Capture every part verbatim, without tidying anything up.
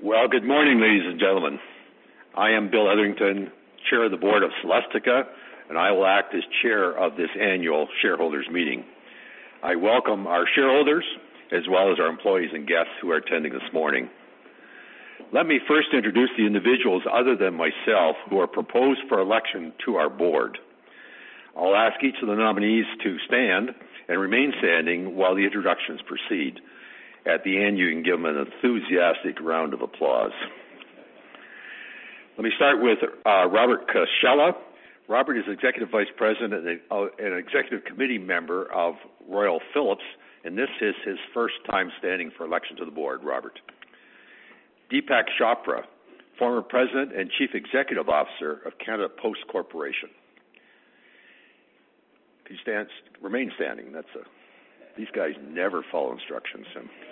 Well, good morning, ladies and gentlemen. I am Bill Etherington, Chair of the Board of Celestica, and I will act as Chair of this annual shareholders meeting. I welcome our shareholders, as well as our employees and guests who are attending this morning. Let me first introduce the individuals other than myself who are proposed for election to our board. I'll ask each of the nominees to stand and remain standing while the introductions proceed. At the end, you can give them an enthusiastic round of applause. Let me start with uh, Robert Cascella. Robert is Executive Vice President and an Executive Committee member of Royal Philips, and this is his first time standing for election to the board. Robert. Deepak Chopra, former President and Chief Executive Officer of Canada Post Corporation. Could you stand, remain standing? That's a, these guys never follow instructions.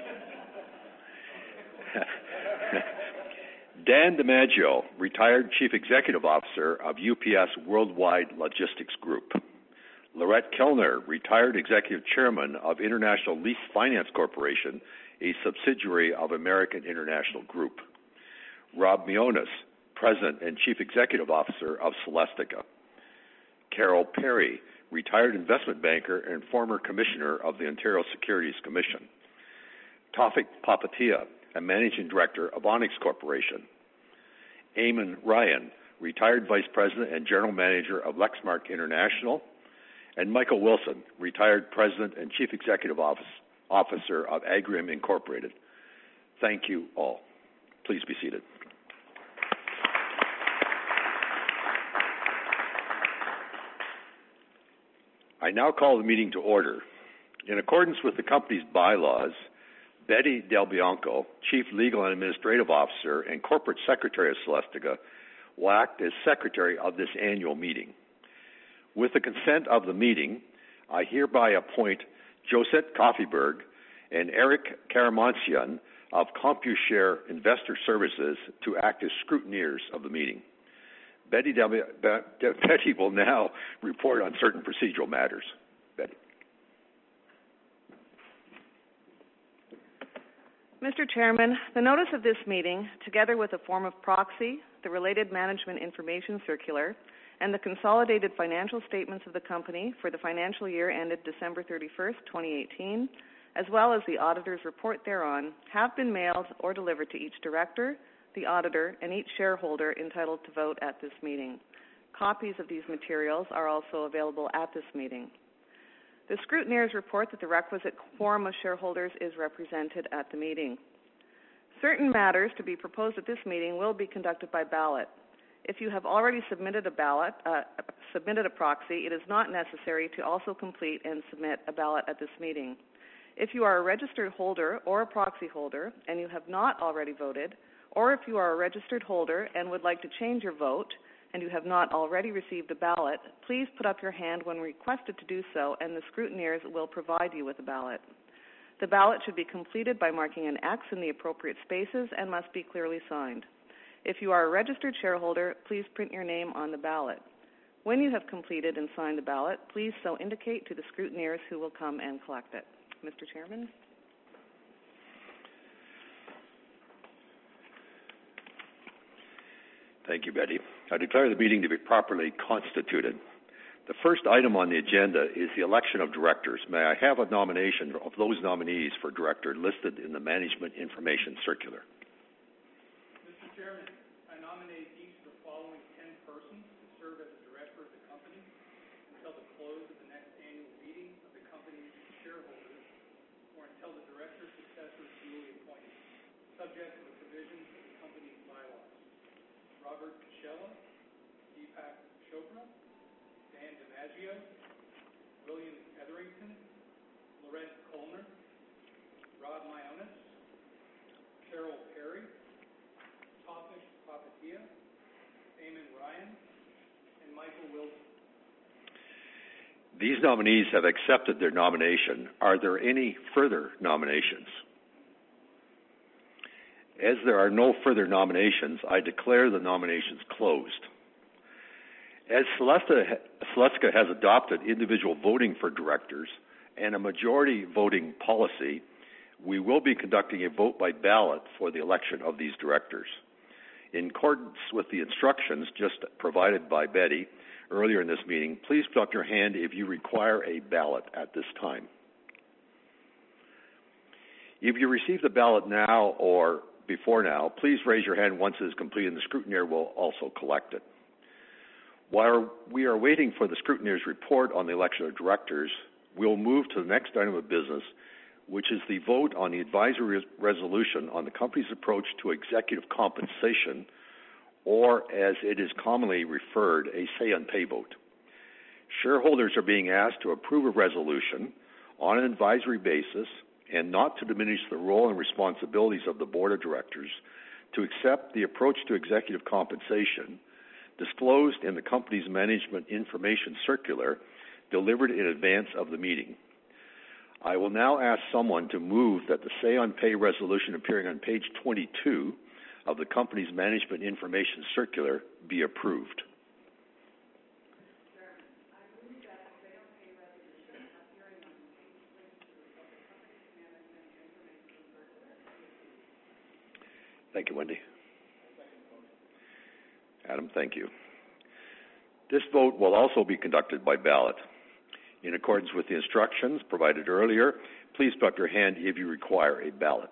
Dan DiMaggio, retired Chief Executive Officer of U P S Worldwide Logistics Group. Laurette Kellner, retired Executive Chairman of International Lease Finance Corporation, a subsidiary of American International Group. Rob Mionis, President and Chief Executive Officer of Celestica. Carol Perry, retired investment banker and former Commissioner of the Ontario Securities Commission. Tawfiq Papatia, a Managing Director of Onyx Corporation. Eamon Ryan, retired Vice President and General Manager of Lexmark International. And Michael Wilson, retired President and Chief Executive Office, Officer of Agrium Incorporated. Thank you all. Please be seated. I now call the meeting to order. In accordance with the company's bylaws, Betty Del Bianco, Chief Legal and Administrative Officer and Corporate Secretary of Celestica, will act as Secretary of this annual meeting. With the consent of the meeting, I hereby appoint Josette Coffeyberg and Eric Karamansian of CompuShare Investor Services to act as scrutineers of the meeting. Betty, Del, Be- Betty will now report on certain procedural matters. Betty. Mister Chairman, the notice of this meeting, together with a form of proxy, the related management information circular, and the consolidated financial statements of the company for the financial year ended December thirty-first, twenty eighteen, as well as the auditor's report thereon, have been mailed or delivered to each director, the auditor, and each shareholder entitled to vote at this meeting. Copies of these materials are also available at this meeting. The scrutineers report that the requisite quorum of shareholders is represented at the meeting. Certain matters to be proposed at this meeting will be conducted by ballot. If you have already submitted a ballot, uh, submitted a proxy, it is not necessary to also complete and submit a ballot at this meeting. If you are a registered holder or a proxy holder and you have not already voted, or if you are a registered holder and would like to change your vote and you have not already received a ballot, please put up your hand when requested to do so, and the scrutineers will provide you with a ballot. The ballot should be completed by marking an X in the appropriate spaces and must be clearly signed. If you are a registered shareholder, please print your name on the ballot. When you have completed and signed the ballot, please so indicate to the scrutineers who will come and collect it. Mister Chairman? Thank you, Betty. I declare the meeting to be properly constituted. The first item on the agenda is the election of directors. May I have a nomination of those nominees for director listed in the Management Information Circular? Mister Chairman, I nominate each of the following ten persons to serve as a director of the company until the close of the next annual meeting of the company's shareholders or until the director's successor is duly appointed, subject to the provisions of the company's bylaws. Robert Cascella, Deepak Chopra, Dan DiMaggio, William Etherington, Laurette Kellner, Rob Mionis, Carol Perry, Tawfiq Papatia, Eamon Ryan, and Michael Wilson. These nominees have accepted their nomination. Are there any further nominations? As there are no further nominations, I declare the nominations closed. As Celestica has adopted individual voting for directors and a majority voting policy, we will be conducting a vote by ballot for the election of these directors. In accordance with the instructions just provided by Betty earlier in this meeting, please put up your hand if you require a ballot at this time. If you received a ballot now or before now, please raise your hand once it is complete and the scrutineer will also collect it. While we are waiting for the scrutineer's report on the election of directors, we'll move to the next item of business, which is the vote on the advisory res- resolution on the company's approach to executive compensation, or as it is commonly referred, a say-on-pay vote. Shareholders are being asked to approve a resolution on an advisory basis and not to diminish the role and responsibilities of the board of directors to accept the approach to executive compensation disclosed in the company's management information circular delivered in advance of the meeting. I will now ask someone to move that the say-on-pay resolution appearing on page twenty-two of the company's management information circular be approved. Thank you, Wendy. Adam, thank you. This vote will also be conducted by ballot. In accordance with the instructions provided earlier, please put up your hand if you require a ballot.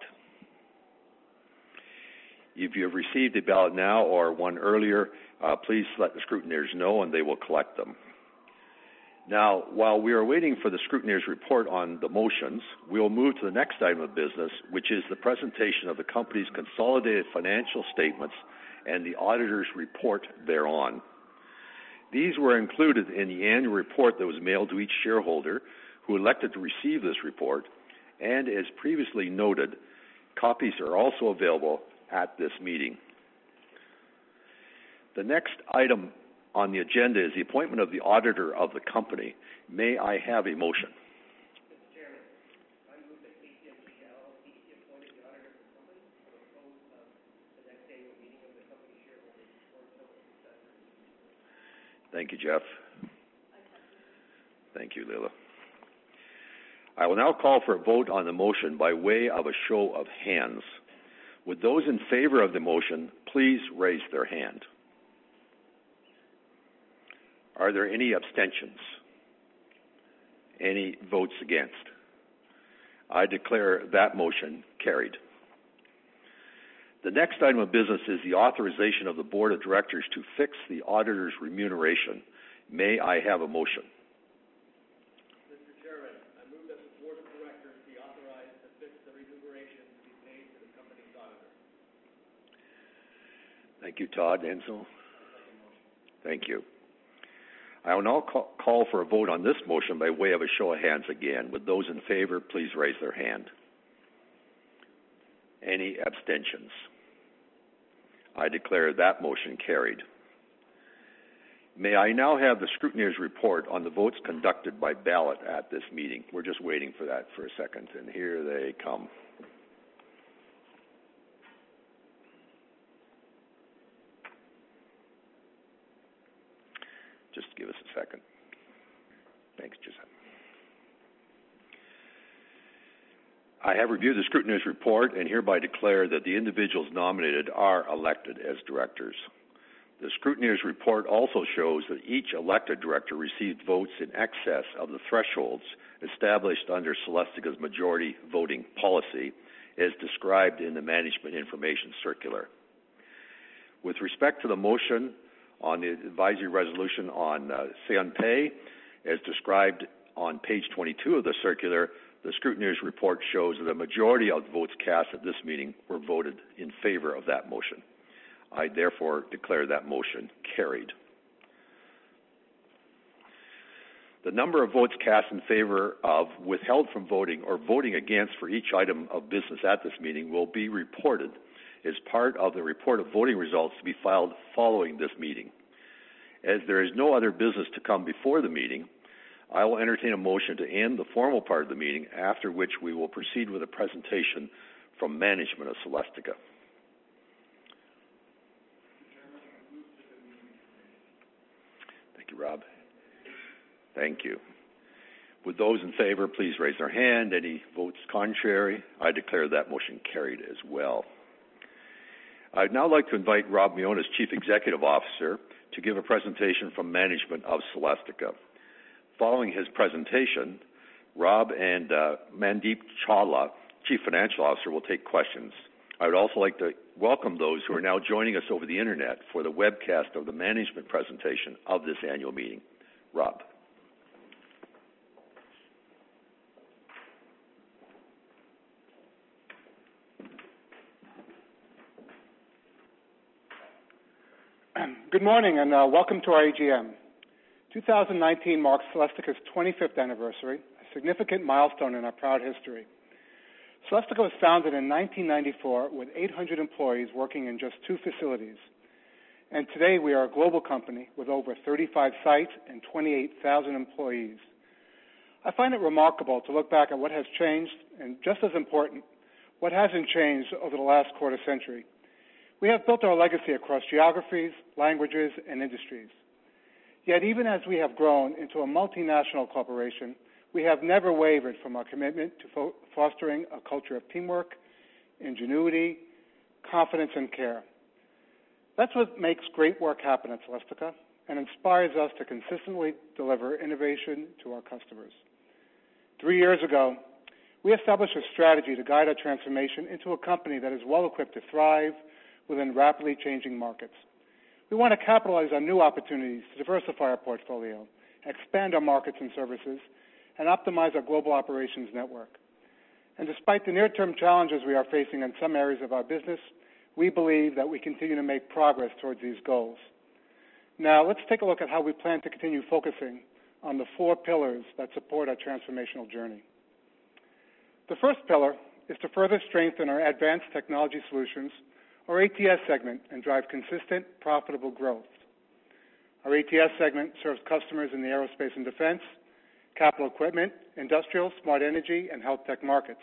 If you have received a ballot now or one earlier, uh, please let the scrutineers know and they will collect them. Now, while we are waiting for the scrutineer's report on the motions, we will move to the next item of business, which is the presentation of the company's consolidated financial statements and the auditor's report thereon. These were included in the annual report that was mailed to each shareholder who elected to receive this report, and as previously noted, copies are also available at this meeting. The next item on the agenda is the appointment of the auditor of the company. May I have a motion? Mister Chairman, I move that K P M G L L P be appointed the auditor of the company for the close of the next annual meeting of the company shareholders or until its successor. Thank you, Jeff. Thank you, Leila. I will now call for a vote on the motion by way of a show of hands. Would those in favor of the motion please raise their hand? Are there any abstentions? Any votes against? I declare that motion carried. The next item of business is the authorization of the Board of Directors to fix the auditor's remuneration. May I have a motion? Mister Chairman, I move that the Board of Directors be authorized to fix the remuneration to be paid to the company's auditor. Thank you, Todd. Enzo? Thank you. I will now call, call for a vote on this motion by way of a show of hands again. Would those in favor please raise their hand? Any abstentions? I declare that motion carried. May I now have the scrutineer's report on the votes conducted by ballot at this meeting? We're just waiting for that for a second, and here they come. Just give us a second. Thanks, Giuseppe. I have reviewed the scrutineer's report and hereby declare that the individuals nominated are elected as directors. The scrutineer's report also shows that each elected director received votes in excess of the thresholds established under Celestica's majority voting policy as described in the Management Information Circular. With respect to the motion on the advisory resolution on uh, say-on-pay, as described on page twenty-two of the circular, the scrutineer's report shows that a majority of the votes cast at this meeting were voted in favor of that motion. I therefore declare that motion carried. The number of votes cast in favor of, withheld from voting, or voting against for each item of business at this meeting will be reported as part of the report of voting results to be filed following this meeting. As there is no other business to come before the meeting, I will entertain a motion to end the formal part of the meeting, after which we will proceed with a presentation from management of Celestica. Thank you, Rob. Thank you. Would those in favor please raise their hand? Any votes contrary? I declare that motion carried as well. I'd now like to invite Rob Mionis, Chief Executive Officer, to give a presentation from management of Celestica. Following his presentation, Rob and uh, Mandeep Chawla, Chief Financial Officer, will take questions. I would also like to welcome those who are now joining us over the internet for the webcast of the management presentation of this annual meeting. Rob. Good morning and uh, welcome to our A G M. two thousand nineteen marks Celestica's twenty-fifth anniversary, a significant milestone in our proud history. Celestica was founded in nineteen ninety-four with eight hundred employees working in just two facilities. And today we are a global company with over thirty-five sites and twenty-eight thousand employees. I find it remarkable to look back at what has changed, and just as important, what hasn't changed over the last quarter century. We have built our legacy across geographies, languages, and industries. Yet even as we have grown into a multinational corporation, we have never wavered from our commitment to fo- fostering a culture of teamwork, ingenuity, confidence, and care. That's what makes great work happen at Celestica and inspires us to consistently deliver innovation to our customers. Three years ago, we established a strategy to guide our transformation into a company that is well equipped to thrive within rapidly changing markets. We want to capitalize on new opportunities to diversify our portfolio, expand our markets and services, and optimize our global operations network. And despite the near-term challenges we are facing in some areas of our business, we believe that we continue to make progress towards these goals. Now, let's take a look at how we plan to continue focusing on the four pillars that support our transformational journey. The first pillar is to further strengthen our Advanced Technology Solutions, or A T S segment, and drive consistent, profitable growth. Our A T S segment serves customers in the aerospace and defense, capital equipment, industrial, smart energy, and health tech markets.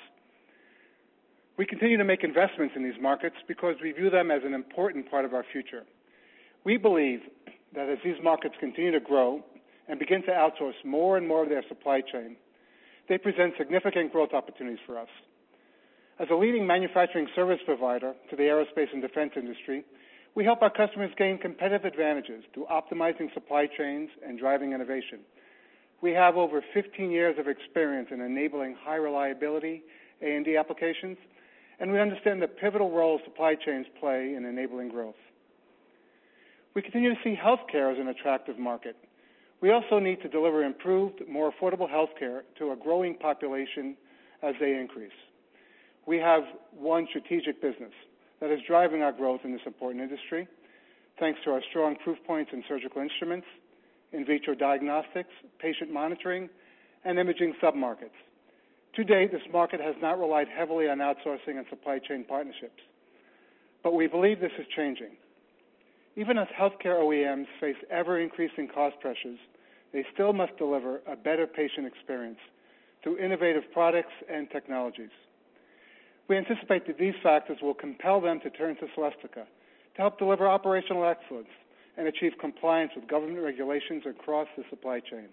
We continue to make investments in these markets because we view them as an important part of our future. We believe that as these markets continue to grow and begin to outsource more and more of their supply chain, they present significant growth opportunities for us. As a leading manufacturing service provider to the aerospace and defense industry, we help our customers gain competitive advantages through optimizing supply chains and driving innovation. We have over fifteen years of experience in enabling high reliability A and D applications, and we understand the pivotal role supply chains play in enabling growth. We continue to see healthcare as an attractive market. We also need to deliver improved, more affordable healthcare to a growing population as they increase. We have one strategic business that is driving our growth in this important industry, thanks to our strong proof points in surgical instruments, in vitro diagnostics, patient monitoring, and imaging submarkets. To date, this market has not relied heavily on outsourcing and supply chain partnerships, but we believe this is changing. Even as healthcare O E Ms face ever-increasing cost pressures, they still must deliver a better patient experience through innovative products and technologies. We anticipate that these factors will compel them to turn to Celestica to help deliver operational excellence and achieve compliance with government regulations across the supply chain.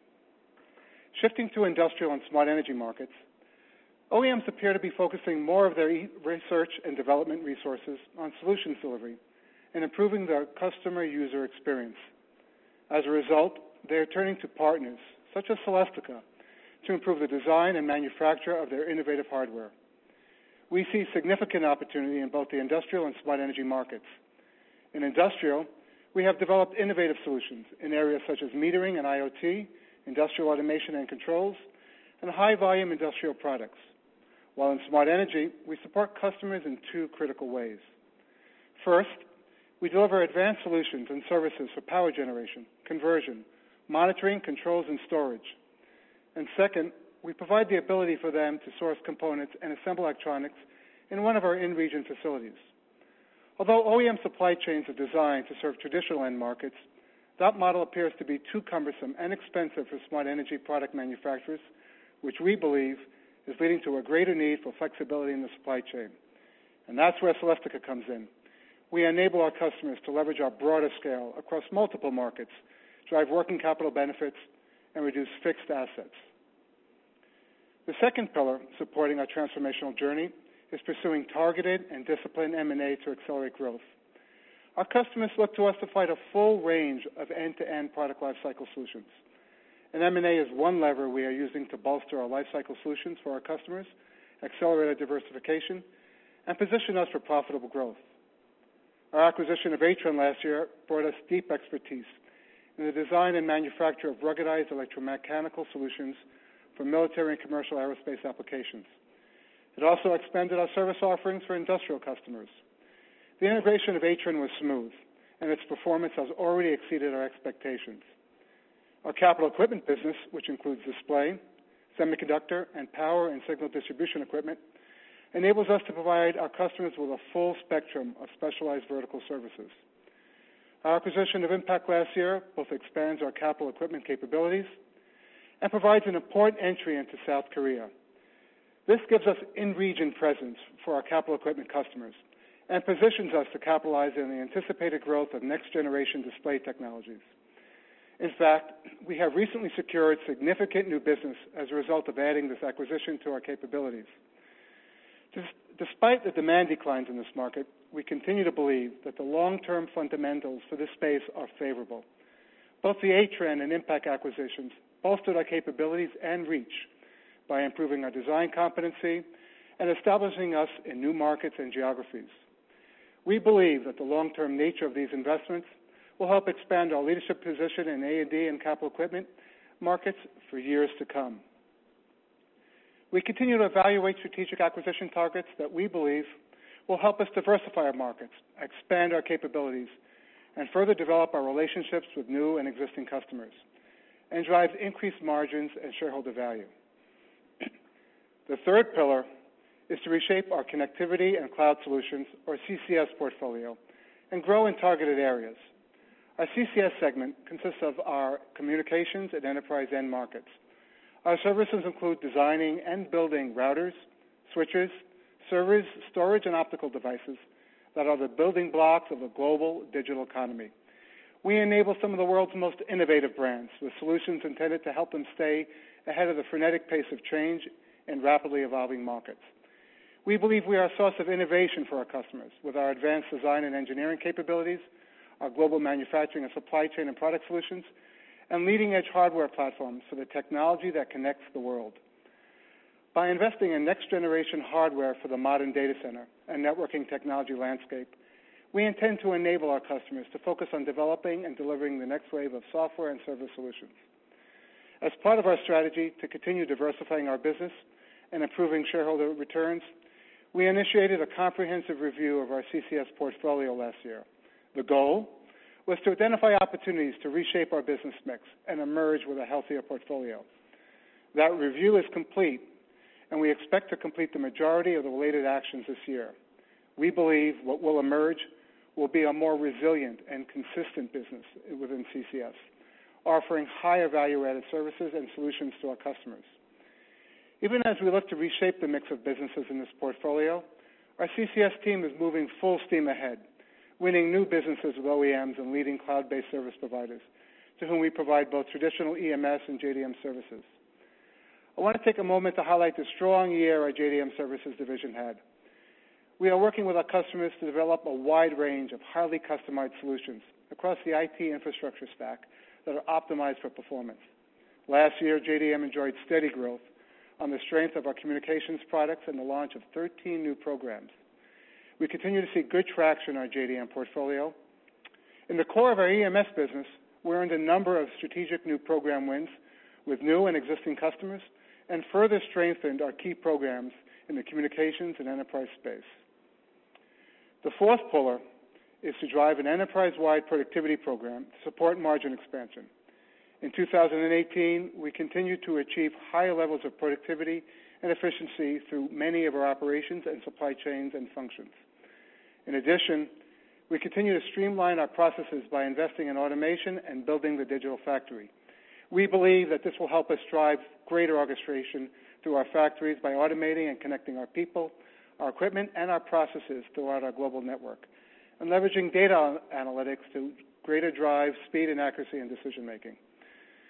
Shifting to industrial and smart energy markets, O E Ms appear to be focusing more of their research and development resources on solutions delivery and improving their customer user experience. As a result, they are turning to partners, such as Celestica, to improve the design and manufacture of their innovative hardware. We see significant opportunity in both the industrial and smart energy markets. In industrial, we have developed innovative solutions in areas such as metering and I O T, industrial automation and controls, and high-volume industrial products. While in smart energy, we support customers in two critical ways. First, we deliver advanced solutions and services for power generation, conversion, monitoring, controls, and storage. And second, we provide the ability for them to source components and assemble electronics in one of our in-region facilities. Although O E M supply chains are designed to serve traditional end markets, that model appears to be too cumbersome and expensive for smart energy product manufacturers, which we believe is leading to a greater need for flexibility in the supply chain. And that's where Celestica comes in. We enable our customers to leverage our broader scale across multiple markets, drive working capital benefits, and reduce fixed assets. The second pillar supporting our transformational journey is pursuing targeted and disciplined M and A to accelerate growth. Our customers look to us to provide a full range of end-to-end product lifecycle solutions. And M and A is one lever we are using to bolster our lifecycle solutions for our customers, accelerate our diversification, and position us for profitable growth. Our acquisition of Atrenne last year brought us deep expertise in the design and manufacture of ruggedized electromechanical solutions for military and commercial aerospace applications. It also expanded our service offerings for industrial customers. The integration of Atrenne was smooth, and its performance has already exceeded our expectations. Our capital equipment business, which includes display, semiconductor, and power and signal distribution equipment, enables us to provide our customers with a full spectrum of specialized vertical services. Our acquisition of Impact last year both expands our capital equipment capabilities and provides an important entry into South Korea. This gives us in-region presence for our capital equipment customers and positions us to capitalize on the anticipated growth of next-generation display technologies. In fact, we have recently secured significant new business as a result of adding this acquisition to our capabilities. Despite the demand declines in this market, we continue to believe that the long-term fundamentals for this space are favorable. Both the Atrenne and Impact acquisitions bolstered our capabilities and reach by improving our design competency and establishing us in new markets and geographies. We believe that the long-term nature of these investments will help expand our leadership position in A and D and capital equipment markets for years to come. We continue to evaluate strategic acquisition targets that we believe will help us diversify our markets, expand our capabilities, and further develop our relationships with new and existing customers, and drive increased margins and shareholder value. The third pillar is to reshape our connectivity and cloud solutions, or C C S portfolio, and grow in targeted areas. Our C C S segment consists of our communications and enterprise end markets. Our services include designing and building routers, switches, servers, storage, and optical devices that are the building blocks of a global digital economy. We enable some of the world's most innovative brands with solutions intended to help them stay ahead of the frenetic pace of change in rapidly evolving markets. We believe we are a source of innovation for our customers with our advanced design and engineering capabilities, our global manufacturing and supply chain and product solutions, and leading-edge hardware platforms for the technology that connects the world. By investing in next-generation hardware for the modern data center and networking technology landscape, we intend to enable our customers to focus on developing and delivering the next wave of software and service solutions. As part of our strategy to continue diversifying our business and improving shareholder returns, we initiated a comprehensive review of our C C S portfolio last year. The goal was to identify opportunities to reshape our business mix and emerge with a healthier portfolio. That review is complete, and we expect to complete the majority of the related actions this year. We believe what will emerge will be a more resilient and consistent business within C C S, offering higher value-added services and solutions to our customers. Even as we look to reshape the mix of businesses in this portfolio, our C C S team is moving full steam ahead, winning new businesses with O E Ms and leading cloud-based service providers, to whom we provide both traditional E M S and J D M services. I want to take a moment to highlight the strong year our J D M Services division had. We are working with our customers to develop a wide range of highly customized solutions across the I T infrastructure stack that are optimized for performance. Last year, J D M enjoyed steady growth on the strength of our communications products and the launch of thirteen new programs. We continue to see good traction in our J D M portfolio. In the core of our E M S business, we earned a number of strategic new program wins with new and existing customers and further strengthened our key programs in the communications and enterprise space. The fourth pillar is to drive an enterprise-wide productivity program to support margin expansion. In two thousand eighteen, we continued to achieve higher levels of productivity and efficiency through many of our operations and supply chains and functions. In addition, we continue to streamline our processes by investing in automation and building the digital factory. We believe that this will help us drive greater orchestration through our factories by automating and connecting our people, our equipment, and our processes throughout our global network, and leveraging data analytics to greater drive speed and accuracy in decision-making.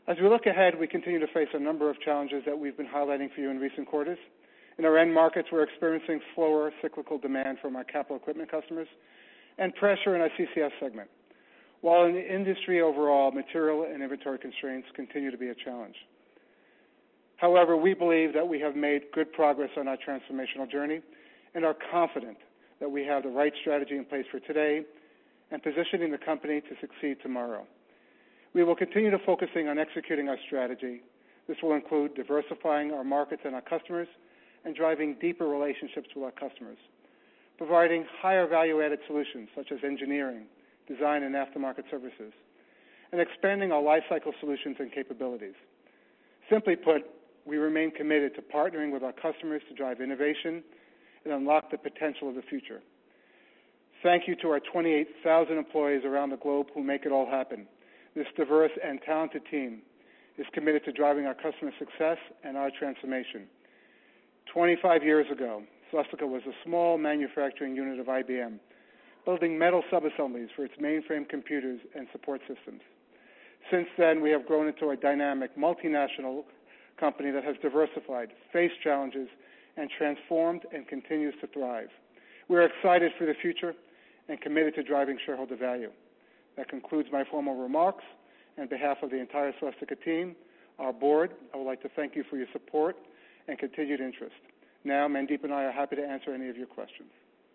As we look ahead, we continue to face a number of challenges that we've been highlighting for you in recent quarters. In our end markets, we're experiencing slower cyclical demand from our capital equipment customers and pressure in our C C S segment, while in the industry overall, material and inventory constraints continue to be a challenge. However, we believe that we have made good progress on our transformational journey and are confident that we have the right strategy in place for today and positioning the company to succeed tomorrow. We will continue to focusing on executing our strategy. This will include diversifying our markets and our customers and driving deeper relationships with our customers, providing higher value-added solutions such as engineering, design, and aftermarket services, and expanding our lifecycle solutions and capabilities. Simply put, we remain committed to partnering with our customers to drive innovation and unlock the potential of the future. Thank you to our twenty-eight thousand employees around the globe who make it all happen. This diverse and talented team is committed to driving our customer success and our transformation. twenty-five years ago, Celestica was a small manufacturing unit of I B M, building metal subassemblies for its mainframe computers and support systems. Since then, we have grown into a dynamic, multinational company that has diversified, faced challenges, and transformed and continues to thrive. We're excited for the future and committed to driving shareholder value. That concludes my formal remarks. On behalf of the entire Celestica team, our board, I would like to thank you for your support and continued interest. Now, Mandeep and I are happy to answer any of your questions.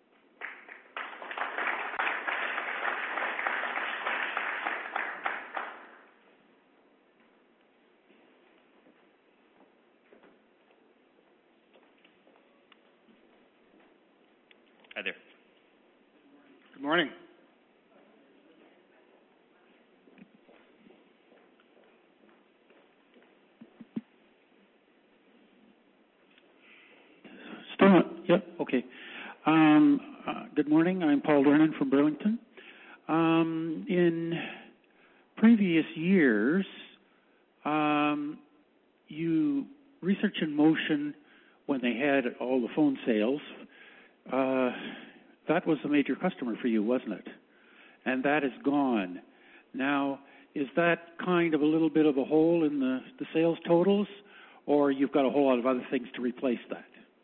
Hi there. Good morning. Still, yep, okay. Um, uh, good morning. I'm Paul Dornan from Burlington. Um, in previous years, um, you Research in Motion, when they had all the phone sales, uh, that was a major customer for you, wasn't it? And that is gone. Now, is that kind of a little bit of a hole in the, the sales totals, or you've got a whole lot of other things to replace that?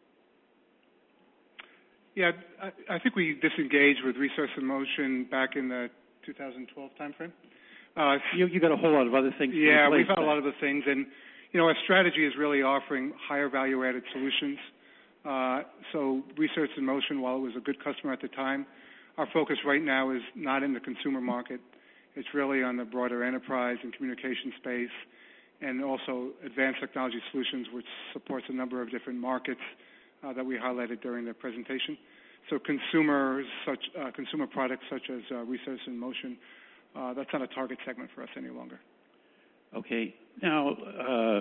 Yeah, I, I think we disengaged with Research in Motion back in the two thousand twelve timeframe. Uh, you you got a whole lot of other things to yeah, replace we've had that. a lot of the things, and you know, our strategy is really offering higher value-added solutions. Uh, so Research in Motion, while it was a good customer at the time, our focus right now is not in the consumer market. It's really on the broader enterprise and communication space, and also advanced technology solutions, which supports a number of different markets uh, that we highlighted during the presentation. So consumers, such uh, consumer products such as uh, Research in Motion, uh, that's not a target segment for us any longer. Okay. Now, uh,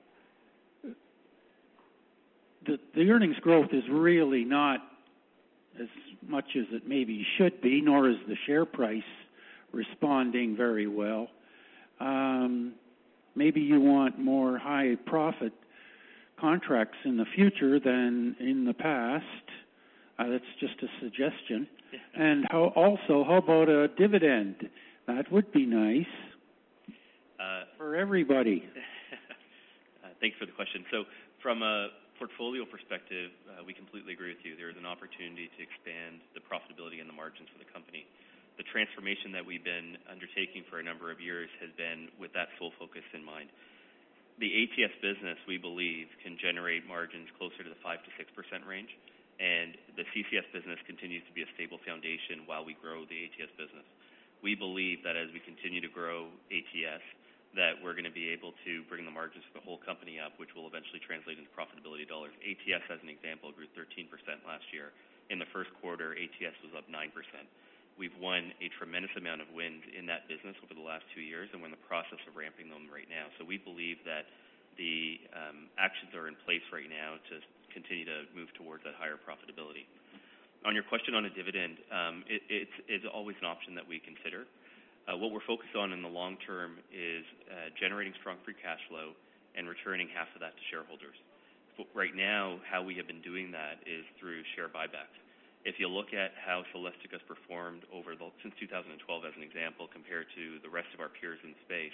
the, the earnings growth is really not as much as it maybe should be, nor is the share price responding very well. Um, maybe you want more high profit contracts in the future than in the past. Uh, that's just a suggestion. Yeah. And how, also, how about a dividend? That would be nice uh, for everybody. uh, thanks for the question. So from a portfolio perspective, uh, we completely agree with you. There is an opportunity to expand the profitability and the margins for the company. The transformation that we've been undertaking for a number of years has been with that sole focus in mind. The A T S business, we believe, can generate margins closer to the five to six percent range, and the C C S business continues to be a stable foundation while we grow the A T S business. We believe that as we continue to grow A T S, that we're going to be able to bring the margins for the whole company up, which will eventually translate into profitability dollars. A T S, as an example, grew thirteen percent last year. In the first quarter, A T S was up nine percent. We've won a tremendous amount of wins in that business over the last two years, and we're in the process of ramping them right now. So we believe that the um, actions are in place right now to continue to move towards that higher profitability. On your question on a dividend, um, it, it's, it's always an option that we consider. Uh, what we're focused on in the long term is uh, generating strong free cash flow and returning half of that to shareholders. But right now, how we have been doing that is through share buybacks. If you look at how Celestica has performed over the, since two thousand twelve, as an example, compared to the rest of our peers in space,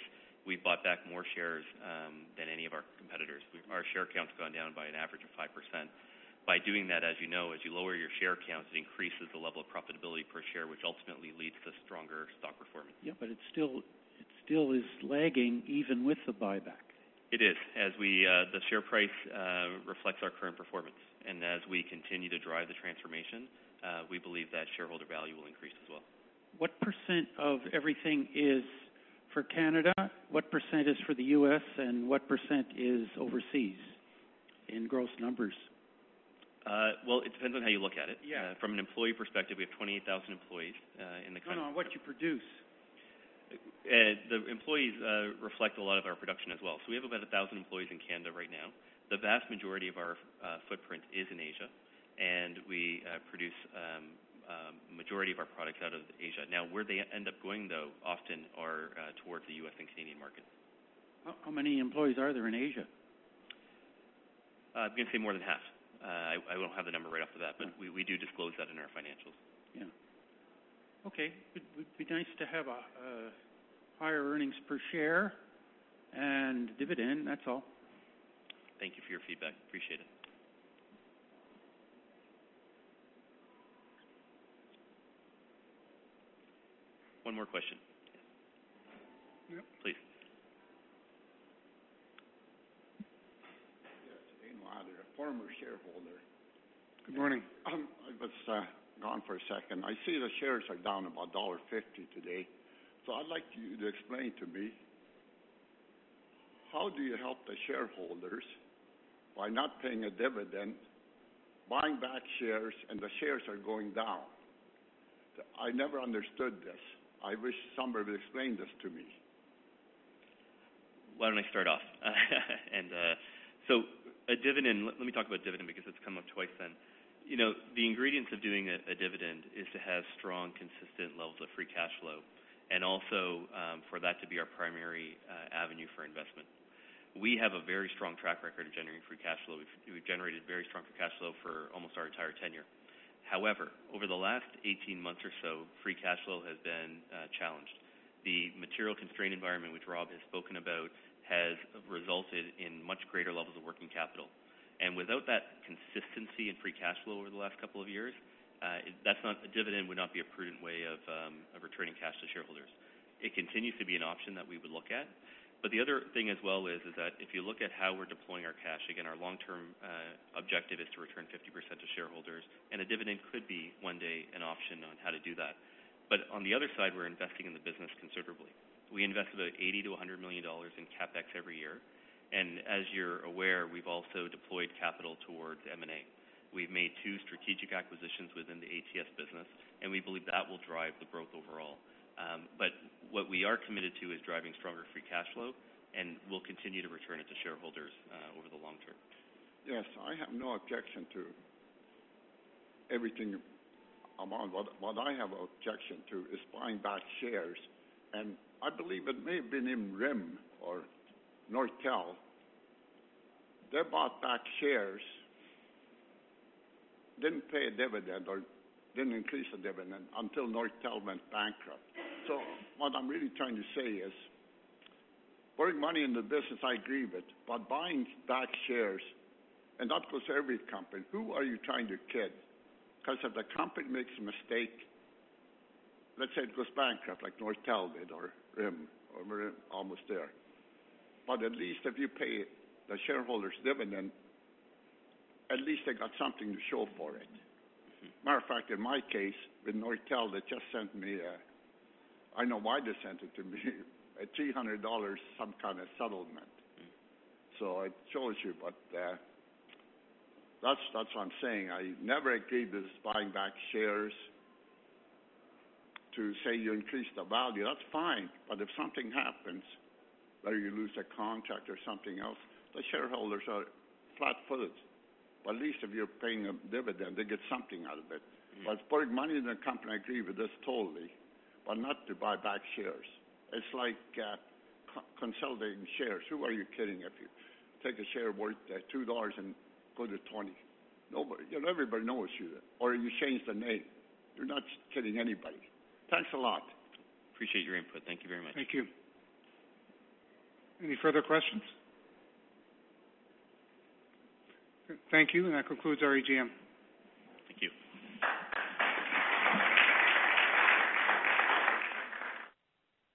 we've bought back more shares um, than any of our competitors. We, our share count's gone down by an average of five percent. By doing that, as you know, as you lower your share count, it increases the level of profitability per share, which ultimately leads to stronger stock performance. Yeah, but it still it still is lagging even with the buyback. It is, as we uh, the share price uh, reflects our current performance, and as we continue to drive the transformation, uh, we believe that shareholder value will increase as well. What percent of everything is for Canada? What percent is for the U S and what percent is overseas in gross numbers? Uh, well, it depends on how you look at it. Yeah. Uh, from an employee perspective, we have twenty-eight thousand employees uh, in the country. No, no, what you produce. Uh, the employees uh, reflect a lot of our production as well. So we have about one thousand employees in Canada right now. The vast majority of our uh, footprint is in Asia, and we uh, produce um, um, majority of our products out of Asia. Now, where they end up going, though, often are uh, towards the U S and Canadian markets. How, how many employees are there in Asia? Uh, I'm going to say more than half. Uh, I, I don't have the number right off the bat, but we, we do disclose that in our financials. Yeah. Okay. It would be nice to have a, a higher earnings per share and dividend, that's all. Thank you for your feedback. Appreciate it. One more question. Yep. Please. Former shareholder. Good morning. Um, I was uh, gone for a second. I see the shares are down about one dollar fifty today. So I'd like you to explain to me, how do you help the shareholders by not paying a dividend, buying back shares, and the shares are going down? I never understood this. I wish somebody would explain this to me. Why don't I start off? and uh, so a dividend, let, let me talk about dividend because it's come up twice then. You know, the ingredients of doing a, a dividend is to have strong, consistent levels of free cash flow, and also um, for that to be our primary uh, avenue for investment. We have a very strong track record of generating free cash flow. We've, we've generated very strong free cash flow for almost our entire tenure. However, over the last eighteen months or so, free cash flow has been uh, challenged. The material constrained environment, which Rob has spoken about, has resulted in much greater levels of working capital. And without that consistency in free cash flow over the last couple of years, uh, it, that's not a dividend would not be a prudent way of, um, of returning cash to shareholders. It continues to be an option that we would look at. But the other thing as well is, is that if you look at how we're deploying our cash, again, our long-term uh, objective is to return fifty percent to shareholders, and a dividend could be one day an option on how to do that. But on the other side, we're investing in the business considerably. We invest about eighty to one hundred million dollars in CapEx every year. And as you're aware, we've also deployed capital towards M and A. We've made two strategic acquisitions within the A T S business, and we believe that will drive the growth overall. Um, but what we are committed to is driving stronger free cash flow, and we'll continue to return it to shareholders uh, over the long term. Yes, I have no objection to everything amount. What, what I have an objection to is buying back shares. And I believe it may have been in R I M or Nortel. They bought back shares, didn't pay a dividend or didn't increase the dividend until Nortel went bankrupt. So what I'm really trying to say is, putting money in the business, I agree with, but buying back shares, and that goes to every company. Who are you trying to kid? Because if the company makes a mistake, let's say it goes bankrupt like Nortel did or R I M, or we're almost there. But at least if you pay the shareholders dividend, at least they got something to show for it. Matter of fact, in my case, with Nortel, they just sent me a, I know why they sent it to me, a three hundred dollars some kind of settlement. So it shows you, but uh, that's, that's what I'm saying. I never agreed with buying back shares to say you increase the value. That's fine, but if something happens, whether you lose a contract or something else, the shareholders are flat-footed. But at least if you're paying a dividend, they get something out of it. Mm-hmm. But putting money in the company, I agree with this totally, but not to buy back shares. It's like uh, co- consolidating shares. Who are you kidding if you take a share worth uh, two dollars and go to twenty? Nobody, you know, everybody knows you. Or you change the name. You're not kidding anybody. Thanks a lot. Appreciate your input. Thank you very much. Thank you. Any further questions? Thank you, and that concludes our A G M.